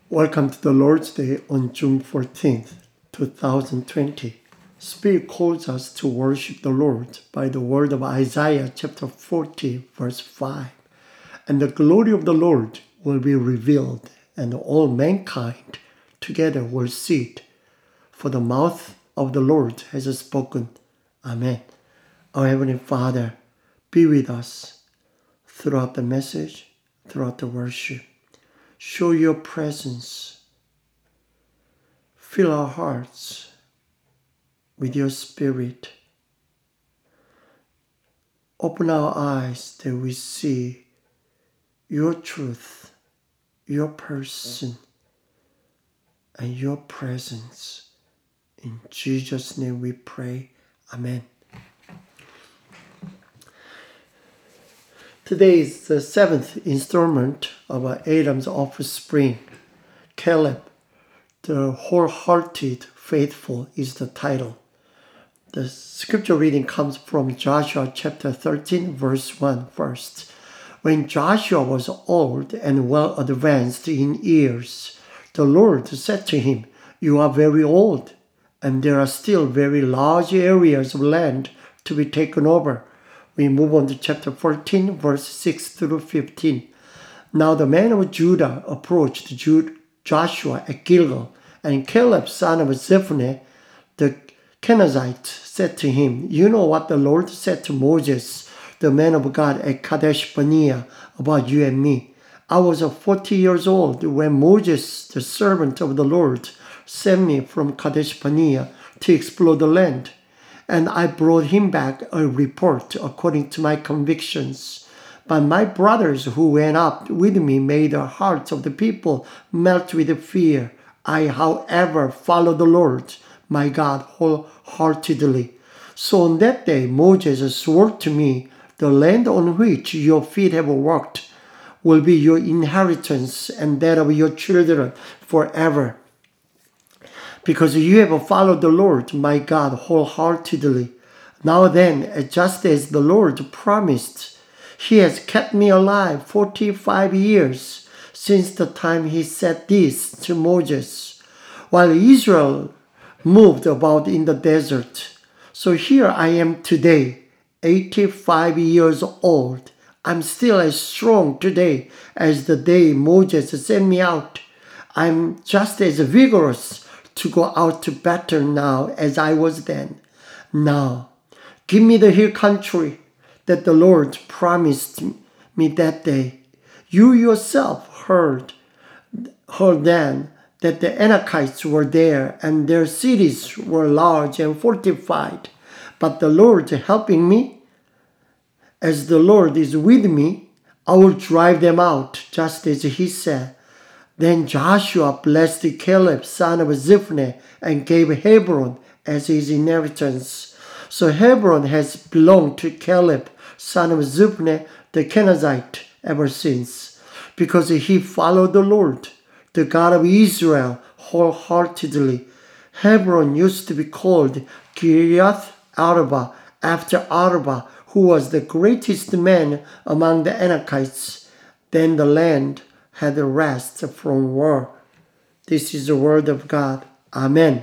Welcome to the Lord's Day on June 14th, 2020. Spirit calls us to worship the Lord by the word of Isaiah chapter 40, verse 5. And the glory of the Lord will be revealed, and all mankind together will see it. For the mouth of the Lord has spoken. Amen. Our Heavenly Father, be with us throughout the message, throughout the worship. Show your presence. Fill our hearts with your Spirit. Open our eyes that we see your truth, your person, and your presence. In Jesus' name we pray. Amen. Today is the seventh installment of Adam's offspring. Caleb, the wholehearted faithful, is the title. The scripture reading comes from Joshua chapter 13, verse 1 first. When Joshua was old and well advanced in years, the Lord said to him, "You are very old, and there are still very large areas of land to be taken over." We move on to chapter 14, verse 6 through 15. Now the men of Judah approached Joshua at Gilgal, and Caleb, son of Jephunneh, the Kenizzite, said to him, "You know what the Lord said to Moses, the man of God, at Kadesh Barnea, about you and me. I was 40 years old when Moses, the servant of the Lord, sent me from Kadesh Barnea to explore the land. And I brought him back a report according to my convictions. But my brothers who went up with me made the hearts of the people melt with fear. I, however, followed the Lord, my God, wholeheartedly. So on that day Moses swore to me, the land on which your feet have walked will be your inheritance and that of your children forever. Because you have followed the Lord, my God, wholeheartedly. Now then, just as the Lord promised, he has kept me alive 45 years since the time he said this to Moses, while Israel moved about in the desert. So here I am today, 85 years old. I'm still as strong today as the day Moses sent me out. I'm just as vigorous to go out to battle now as I was then. Now, give me the hill country that the Lord promised me that day. You yourself heard then that the Anakites were there and their cities were large and fortified. But the Lord helping me, as the Lord is with me, I will drive them out, just as he said." Then Joshua blessed Caleb, son of Jephunneh, and gave Hebron as his inheritance. So Hebron has belonged to Caleb, son of Jephunneh, the Kenizzite, ever since, because he followed the Lord, the God of Israel, wholeheartedly. Hebron used to be called Kiriath Arba, after Arba, who was the greatest man among the Anakites. Then the land had rest from war. This is the word of God. Amen.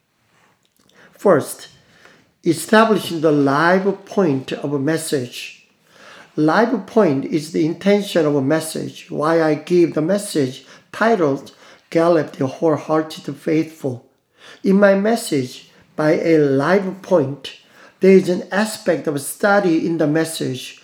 First, establishing the live point of a message. Live point is the intention of a message. Why I give the message titled Caleb the Wholehearted Faithful. In my message, by a live point, there is an aspect of study in the message.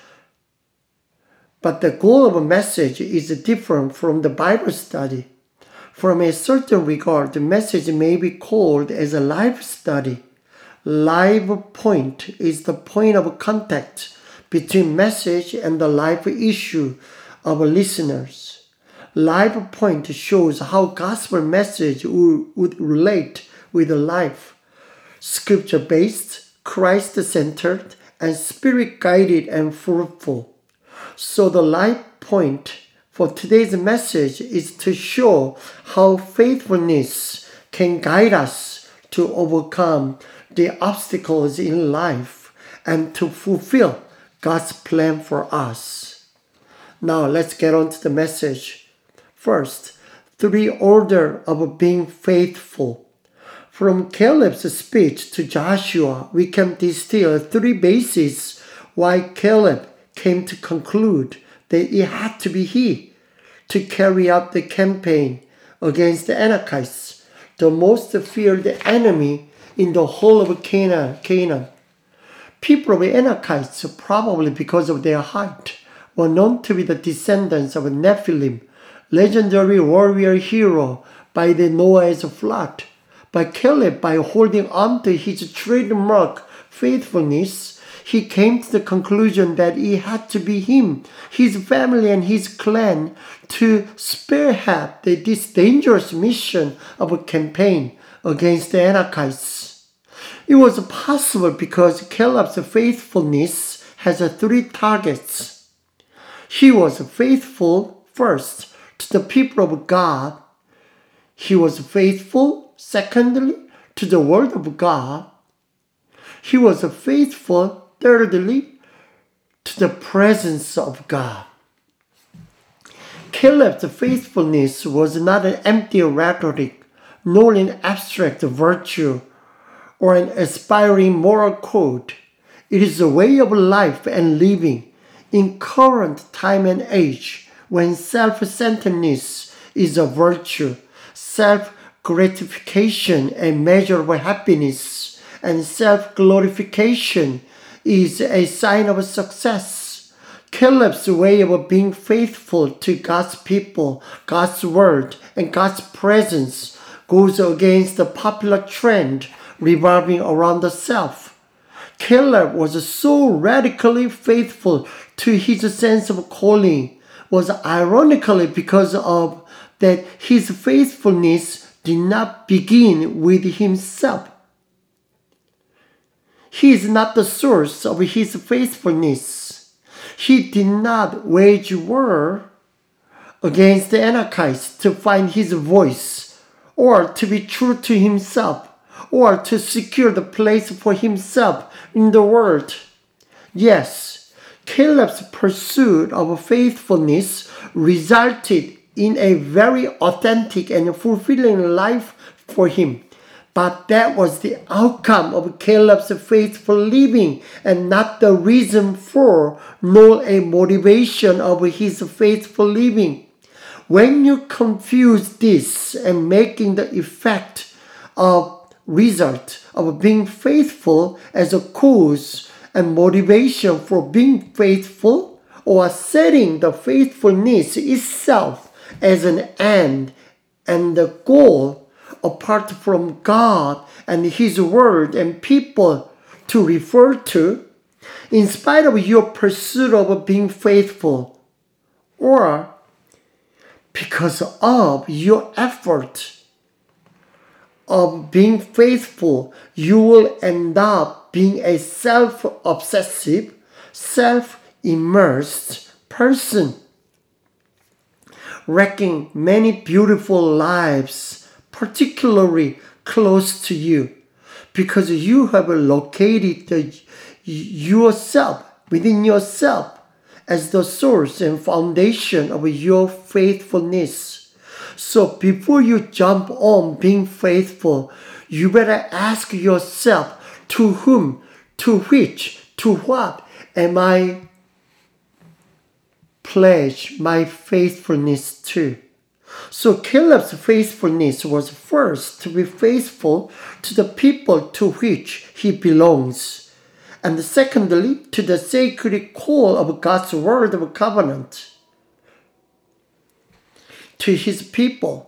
But the goal of a message is different from the Bible study. From a certain regard, the message may be called as a life study. Live point is the point of contact between message and the life issue of listeners. Live point shows how gospel message would relate with life. Scripture-based, Christ-centered, and spirit-guided and fruitful. So the life point for today's message is to show how faithfulness can guide us to overcome the obstacles in life and to fulfill God's plan for us. Now let's get on to the message. First, three orders of being faithful. From Caleb's speech to Joshua, we can distill three bases why Caleb came to conclude that it had to be he to carry out the campaign against the Anakites, the most feared enemy in the whole of Canaan. People of Anakites, probably because of their height, were known to be the descendants of Nephilim, legendary warrior hero by the Noah's flood. But Caleb, by holding on to his trademark faithfulness, he came to the conclusion that it had to be him, his family, and his clan to spearhead this dangerous mission of a campaign against the Anakites. It was possible because Caleb's faithfulness has three targets. He was faithful first to the people of God. He was faithful, secondly, to the word of God. He was faithful, thirdly, to the presence of God. Caleb's faithfulness was not an empty rhetoric, nor an abstract virtue, or an aspiring moral code. It is a way of life and living in current time and age when self-centeredness is a virtue, self-gratification a measure of happiness, and self-glorification is a sign of success. Caleb's way of being faithful to God's people, God's word, and God's presence goes against the popular trend revolving around the self. Caleb was so radically faithful to his sense of calling, was ironically because of that his faithfulness did not begin with himself. He is not the source of his faithfulness. He did not wage war against the Anakites to find his voice, or to be true to himself, or to secure the place for himself in the world. Yes, Caleb's pursuit of faithfulness resulted in a very authentic and fulfilling life for him. But that was the outcome of Caleb's faithful living and not the reason for nor a motivation of his faithful living. When you confuse this and making the effect of result of being faithful as a cause and motivation for being faithful, or setting the faithfulness itself as an end and the goal apart from God and His word and people to refer to, in spite of your pursuit of being faithful, or because of your effort of being faithful, you will end up being a self-obsessive, self-immersed person, wrecking many beautiful lives, particularly close to you, because you have located yourself within yourself as the source and foundation of your faithfulness. So before you jump on being faithful, you better ask yourself, to whom, to which, to what am I pledge my faithfulness to? So Caleb's faithfulness was first to be faithful to the people to which he belongs, and secondly to the sacred call of God's word of covenant to his people.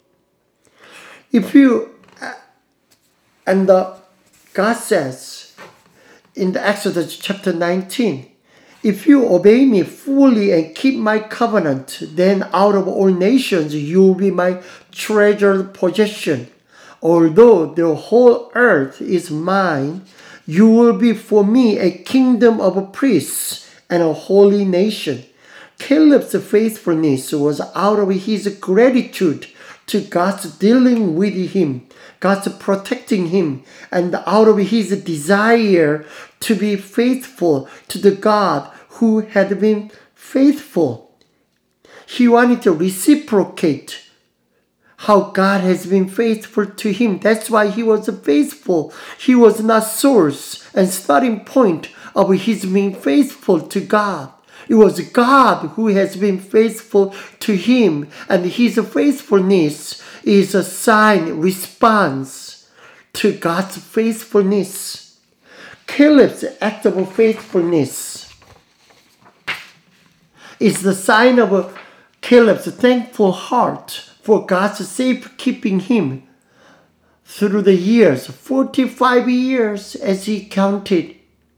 God says in the Exodus chapter 19, if you obey me fully and keep my covenant, then out of all nations you will be my treasured possession. Although the whole earth is mine, you will be for me a kingdom of priests and a holy nation. Caleb's faithfulness was out of his gratitude to God's dealing with him, God's protecting him, and out of his desire to be faithful to the God who had been faithful. He wanted to reciprocate how God has been faithful to him. That's why he was faithful. He was not source and starting point of his being faithful to God. It was God who has been faithful to him, and his faithfulness is a sign, response to God's faithfulness. Caleb's act of faithfulness is the sign of Caleb's thankful heart for God's safekeeping him through the years, 45 years as he counted.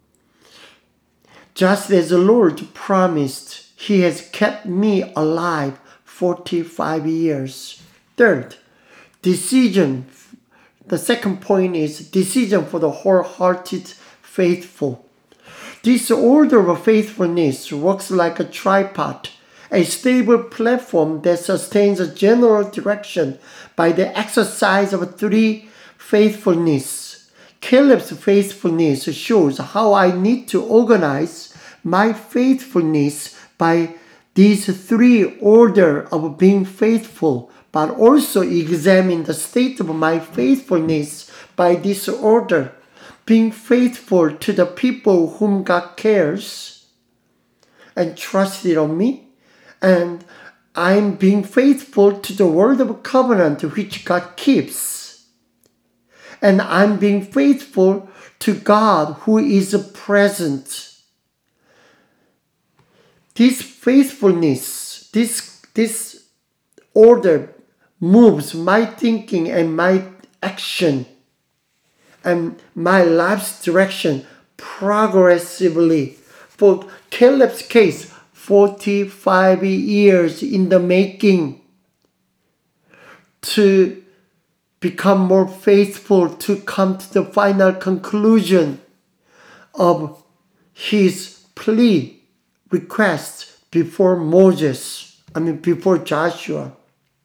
Just as the Lord promised, he has kept me alive 45 years. Third, decision. The second point is decision for the wholehearted faithful. This order of faithfulness works like a tripod, a stable platform that sustains a general direction by the exercise of three faithfulness. Caleb's faithfulness shows how I need to organize my faithfulness by these three order of being faithful, but also examine the state of my faithfulness by this order. Being faithful to the people whom God cares and trusted on me, and I'm being faithful to the word of covenant which God keeps. And I'm being faithful to God who is present. This faithfulness, this order moves my thinking and my action and my life's direction progressively. For Caleb's case, 45 years in the making to become more faithful, to come to the final conclusion of his plea, request before before Joshua.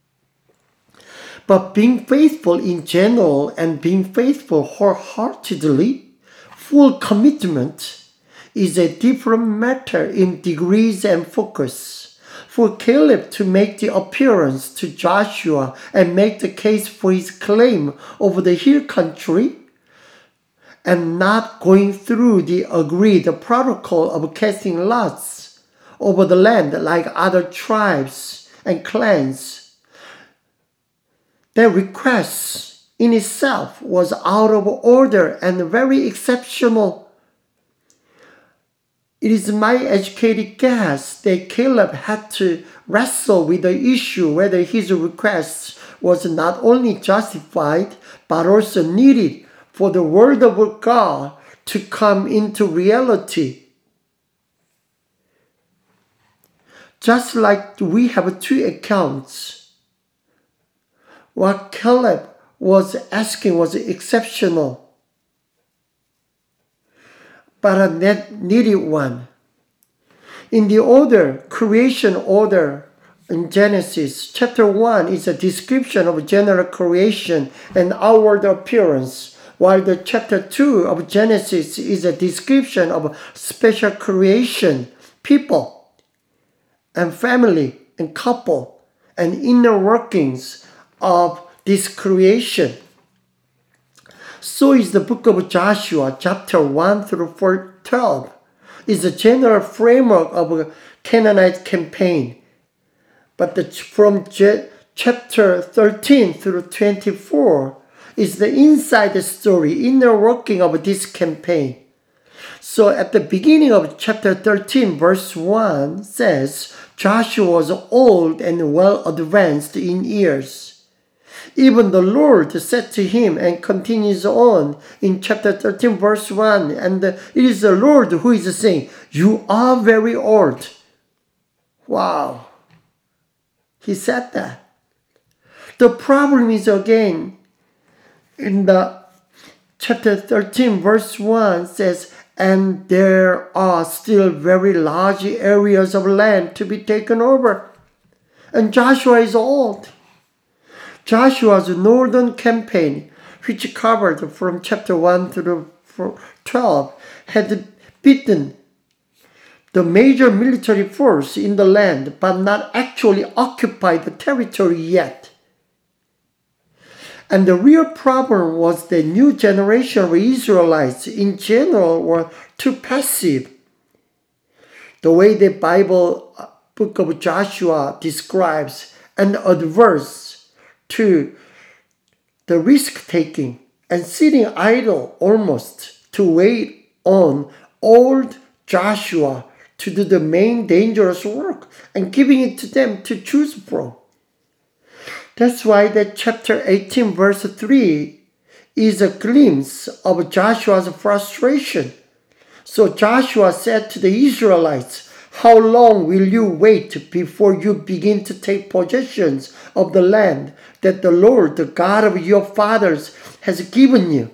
But being faithful in general and being faithful wholeheartedly, full commitment, is a different matter in degrees and focus. For Caleb to make the appearance to Joshua and make the case for his claim over the hill country, and not going through the agreed protocol of casting lots over the land like other tribes and clans, that request in itself was out of order and very exceptional. It is my educated guess that Caleb had to wrestle with the issue whether his request was not only justified but also needed for the word of God to come into reality. Just like we have two accounts, what Caleb was asking was exceptional, but a needed one. In the order, creation order in Genesis, chapter 1 is a description of general creation and outward appearance, while the chapter 2 of Genesis is a description of special creation, people, and family, and couple, and inner workings of this creation. So is the book of Joshua, chapter 1 through 12, is a general framework of a Canaanite campaign. But from chapter 13 through 24 is the inside story, inner working of this campaign. So at the beginning of chapter 13, verse 1 says, Joshua was old and well advanced in years. Even the Lord said to him, and continues on in chapter 13 verse 1, and it is the Lord who is saying, you are very old. Wow. He said that. The problem is again, in the chapter 13 verse 1 says, and there are still very large areas of land to be taken over. And Joshua is old. Joshua's northern campaign, which covered from chapter 1 through 12, had beaten the major military force in the land, but not actually occupied the territory yet. And the real problem was the new generation of Israelites in general were too passive. The way the Bible book of Joshua describes and adverse to the risk-taking and sitting idle almost to wait on old Joshua to do the main dangerous work and giving it to them to choose from. That's why that chapter 18 verse 3 is a glimpse of Joshua's frustration. So Joshua said to the Israelites, "How long will you wait before you begin to take possession of the land that the Lord, the God of your fathers, has given you?"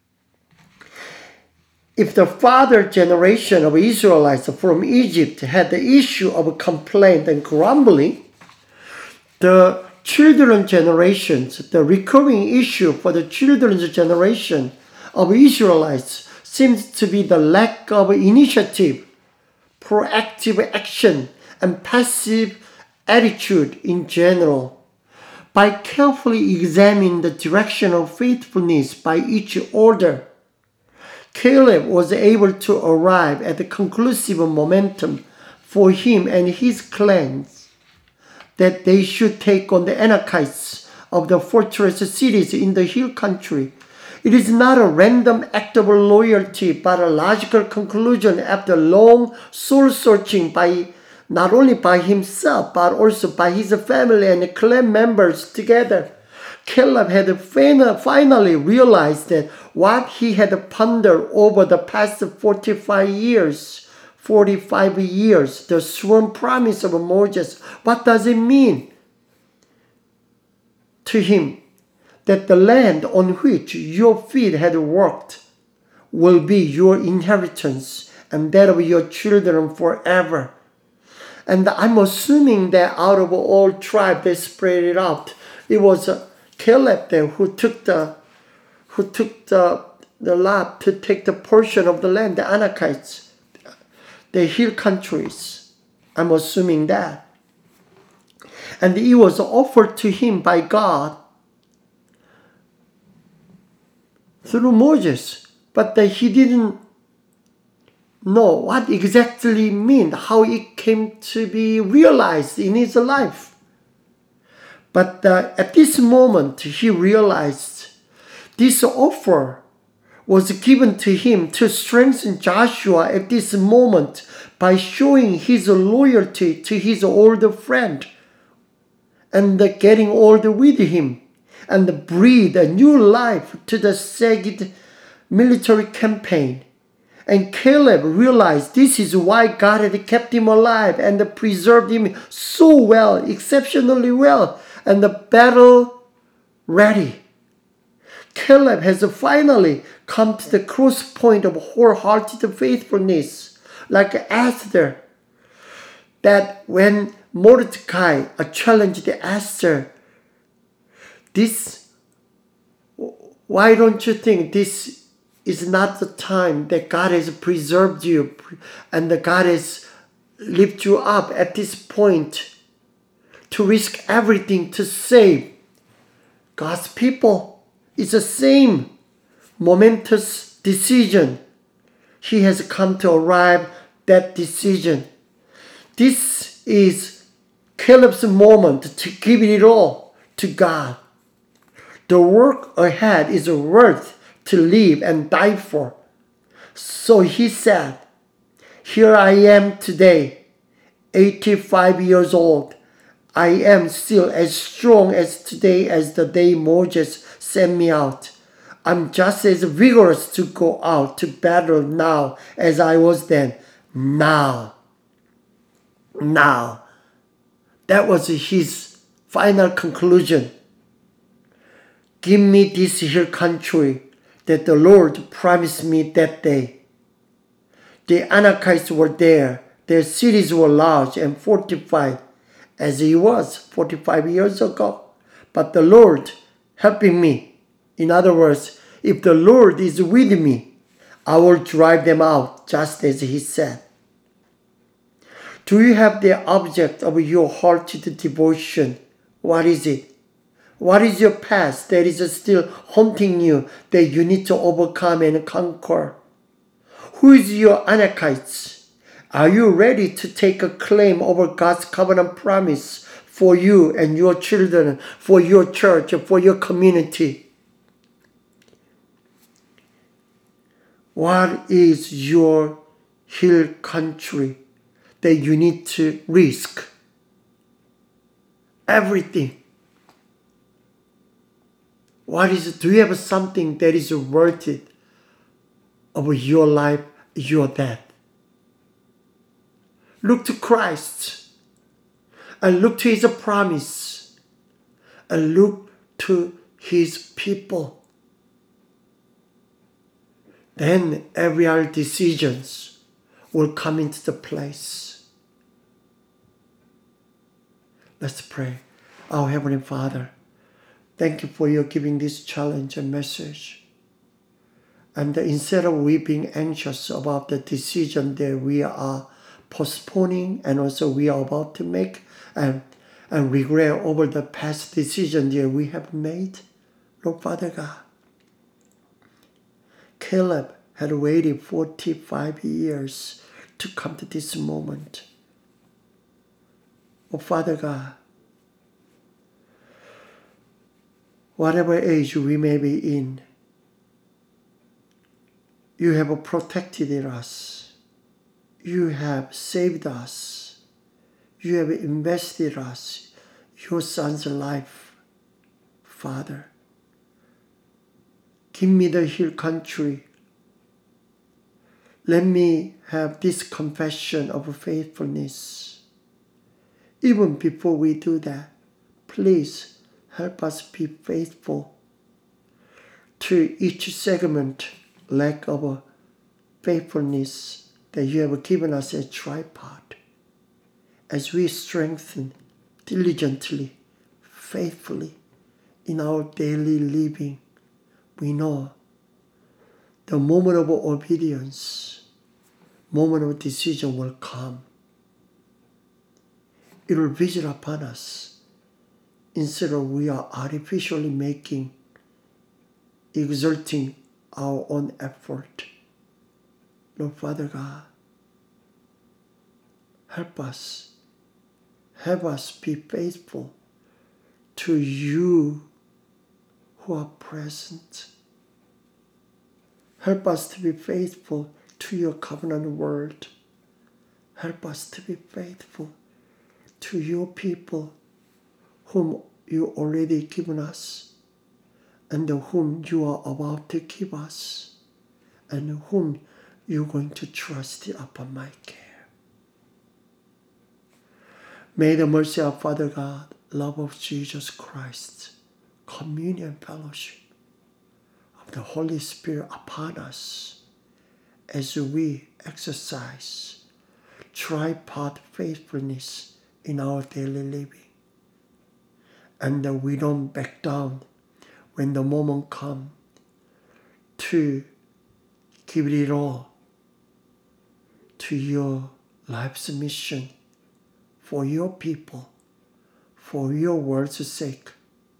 If the father generation of Israelites from Egypt had the issue of complaint and grumbling, the children generations, the recurring issue for the children's generation of Israelites seems to be the lack of initiative, proactive action, and passive attitude in general. By carefully examining the direction of faithfulness by each order, Caleb was able to arrive at the conclusive momentum for him and his clans that they should take on the Anakites of the fortress cities in the hill country. It is not a random act of loyalty, but a logical conclusion after long soul-searching by not only by himself, but also by his family and clan members together. Caleb had finally realized that what he had pondered over the past 45 years, the sworn promise of Moses, what does it mean to him that the land on which your feet had walked will be your inheritance and that of your children forever? And I'm assuming that out of all tribes they spread it out. It was Caleb then who took the lot to take the portion of the land, the Anakites, the hill countries. I'm assuming that. And it was offered to him by God through Moses, but he didn't know what exactly meant, how it came to be realized in his life. But at this moment, he realized this offer was given to him to strengthen Joshua at this moment by showing his loyalty to his older friend and getting older with him and breathe a new life to the Seged military campaign. And Caleb realized this is why God had kept him alive and preserved him so well, exceptionally well, and the battle ready. Caleb has finally come to the cross point of wholehearted faithfulness, like Esther, that when Mordecai challenged Esther, why don't you think this is not the time that God has preserved you and that God has lifted you up at this point to risk everything to save God's people? It's the same momentous decision. He has come to arrive that decision. This is Caleb's moment to give it all to God. The work ahead is worth to live and die for. So he said, "Here I am today, 85 years old. I am still as strong as today as the day Moses sent me out. I'm just as vigorous to go out to battle now as I was then. Now." That was his final conclusion. "Give me this hill country that the Lord promised me that day." The Anakites were there. Their cities were large and fortified, as it was 45 years ago. But the Lord helping me. In other words, if the Lord is with me, I will drive them out, just as he said. Do you have the object of your hearted devotion? What is it? What is your past that is still haunting you that you need to overcome and conquer? Who is your Anakites? Are you ready to take a claim over God's covenant promise for you and your children, for your church, for your community? What is your hill country that you need to risk? Everything. Do you have something that is worth it of your life, your death? Look to Christ and look to His promise and look to His people. Then every other decisions will come into the place. Let's pray. Our Heavenly Father, thank you for your giving this challenge and message. And instead of we being anxious about the decision that we are postponing and also we are about to make and regret over the past decision that we have made, Lord Father God, Caleb had waited 45 years to come to this moment. Oh Father God, whatever age we may be in, you have protected us. You have saved us. You have invested us, your son's life. Father, give me the hill country. Let me have this confession of faithfulness. Even before we do that, please help us be faithful to each segment lack of faithfulness that you have given us a tripod. As we strengthen diligently, faithfully in our daily living, we know the moment of obedience, moment of decision will come. It will visit upon us instead of we are artificially exerting our own effort. Lord Father God, help us. Have us be faithful to you who are present. Help us to be faithful to your covenant word. Help us to be faithful to your people whom you already given us and whom you are about to give us and whom you're going to trust upon my care. May the mercy of Father God, love of Jesus Christ, communion fellowship of the Holy Spirit upon us as we exercise tripod faithfulness in our daily living. And that we don't back down when the moment comes to give it all to your life's mission for your people, for your word's sake,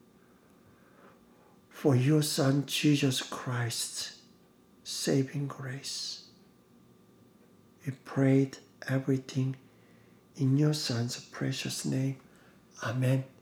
for your Son Jesus Christ's saving grace. We prayed everything in your Son's precious name. Amen.